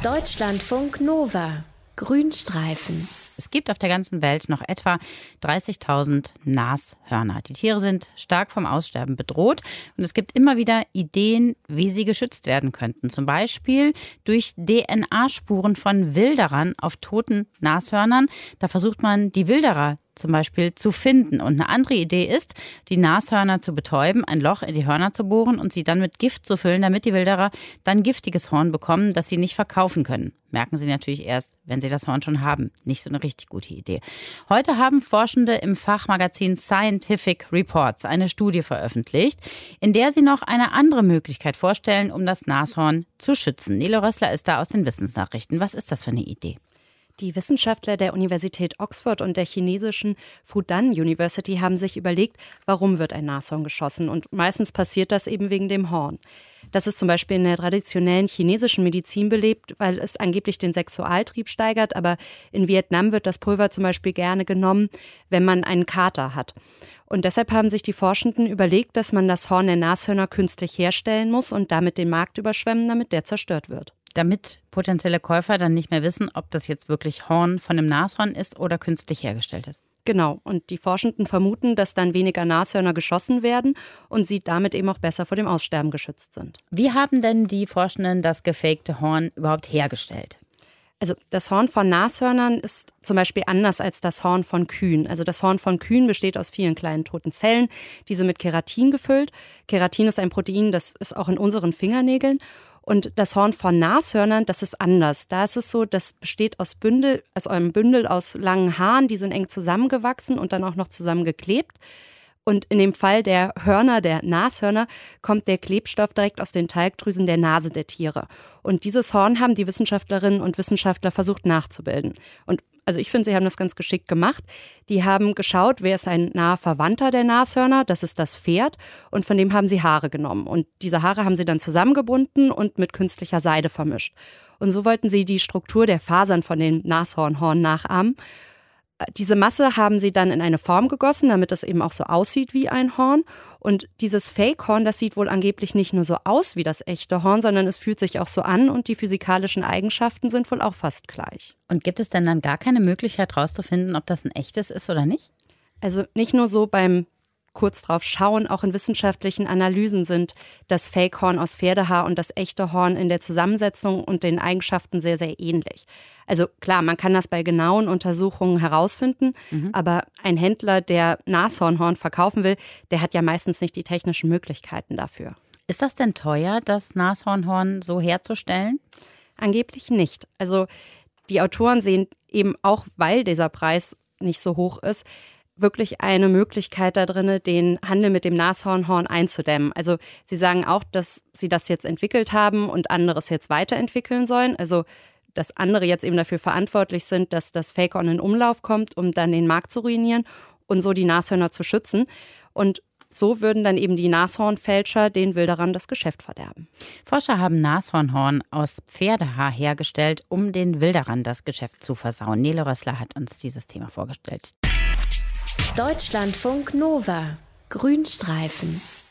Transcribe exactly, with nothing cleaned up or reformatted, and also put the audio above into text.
Deutschlandfunk Nova. Grünstreifen. Es gibt auf der ganzen Welt noch etwa dreißigtausend Nashörner. Die Tiere sind stark vom Aussterben bedroht und es gibt immer wieder Ideen, wie sie geschützt werden könnten. Zum Beispiel durch D N A-Spuren von Wilderern auf toten Nashörnern. Da versucht man, die Wilderer zum Beispiel zu finden. Und eine andere Idee ist, die Nashörner zu betäuben, ein Loch in die Hörner zu bohren und sie dann mit Gift zu füllen, damit die Wilderer dann giftiges Horn bekommen, das sie nicht verkaufen können. Merken sie natürlich erst, wenn sie das Horn schon haben. Nicht so eine richtig gute Idee. Heute haben Forschende im Fachmagazin Scientific Reports eine Studie veröffentlicht, in der sie noch eine andere Möglichkeit vorstellen, um das Nashorn zu schützen. Nele Rössler ist da aus den Wissensnachrichten. Was ist das für eine Idee? Die Wissenschaftler der Universität Oxford und der chinesischen Fudan University haben sich überlegt, warum wird ein Nashorn geschossen? Und meistens passiert das eben wegen dem Horn. Das ist zum Beispiel in der traditionellen chinesischen Medizin belegt, weil es angeblich den Sexualtrieb steigert. Aber in Vietnam wird das Pulver zum Beispiel gerne genommen, wenn man einen Kater hat. Und deshalb haben sich die Forschenden überlegt, dass man das Horn der Nashörner künstlich herstellen muss und damit den Markt überschwemmen, damit der zerstört wird. Damit potenzielle Käufer dann nicht mehr wissen, ob das jetzt wirklich Horn von einem Nashorn ist oder künstlich hergestellt ist. Genau. Und die Forschenden vermuten, dass dann weniger Nashörner geschossen werden und sie damit eben auch besser vor dem Aussterben geschützt sind. Wie haben denn die Forschenden das gefakte Horn überhaupt hergestellt? Also das Horn von Nashörnern ist zum Beispiel anders als das Horn von Kühen. Also das Horn von Kühen besteht aus vielen kleinen toten Zellen, diese mit Keratin gefüllt. Keratin ist ein Protein, das ist auch in unseren Fingernägeln. Und das Horn von Nashörnern, das ist anders. Da ist es so, das besteht aus Bündel, aus einem Bündel aus langen Haaren, die sind eng zusammengewachsen und dann auch noch zusammengeklebt. Und in dem Fall der Hörner, der Nashörner, kommt der Klebstoff direkt aus den Talgdrüsen der Nase der Tiere. Und dieses Horn haben die Wissenschaftlerinnen und Wissenschaftler versucht nachzubilden. Und also ich finde, sie haben das ganz geschickt gemacht. Die haben geschaut, wer ist ein naher Verwandter der Nashörner, das ist das Pferd. Und von dem haben sie Haare genommen. Und diese Haare haben sie dann zusammengebunden und mit künstlicher Seide vermischt. Und so wollten sie die Struktur der Fasern von dem Nashornhorn nachahmen. Diese Masse haben sie dann in eine Form gegossen, damit es eben auch so aussieht wie ein Horn. Und dieses Fake-Horn, das sieht wohl angeblich nicht nur so aus wie das echte Horn, sondern es fühlt sich auch so an und die physikalischen Eigenschaften sind wohl auch fast gleich. Und gibt es denn dann gar keine Möglichkeit herauszufinden, ob das ein echtes ist oder nicht? Also nicht nur so beim kurz drauf schauen, auch in wissenschaftlichen Analysen sind das Fake-Horn aus Pferdehaar und das echte Horn in der Zusammensetzung und den Eigenschaften sehr, sehr ähnlich. Also klar, man kann das bei genauen Untersuchungen herausfinden, mhm. aber ein Händler, der Nashornhorn verkaufen will, der hat ja meistens nicht die technischen Möglichkeiten dafür. Ist das denn teuer, das Nashornhorn so herzustellen? Angeblich nicht. Also die Autoren sehen eben auch, weil dieser Preis nicht so hoch ist, wirklich eine Möglichkeit da drin, den Handel mit dem Nashornhorn einzudämmen. Also sie sagen auch, dass sie das jetzt entwickelt haben und anderes jetzt weiterentwickeln sollen. Also dass andere jetzt eben dafür verantwortlich sind, dass das Fake-Horn in Umlauf kommt, um dann den Markt zu ruinieren und so die Nashörner zu schützen. Und so würden dann eben die Nashornfälscher den Wilderern das Geschäft verderben. Forscher haben Nashornhorn aus Pferdehaar hergestellt, um den Wilderern das Geschäft zu versauen. Nele Rössler hat uns dieses Thema vorgestellt. Deutschlandfunk Nova. Grünstreifen.